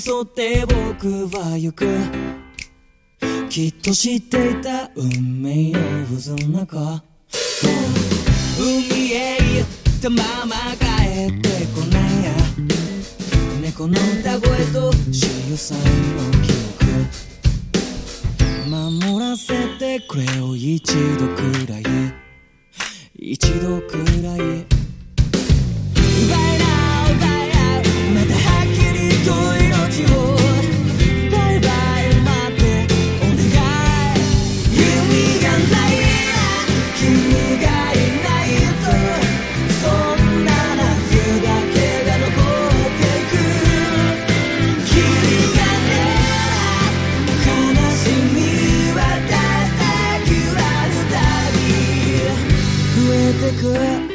沿って僕は行く。きっと知っていた運命の渦の中、海へ行ったまま帰ってこないや。猫の歌声と潮騒の記憶、守らせてくれよ一度くらい、一度くらい。奪えな奪えな、またはっきりと命をバイバイ待ってお願い。意味がないな君がいないと、そんな夏だけが残っていく。キリがねえな悲しみは叩き割るたび増えてく。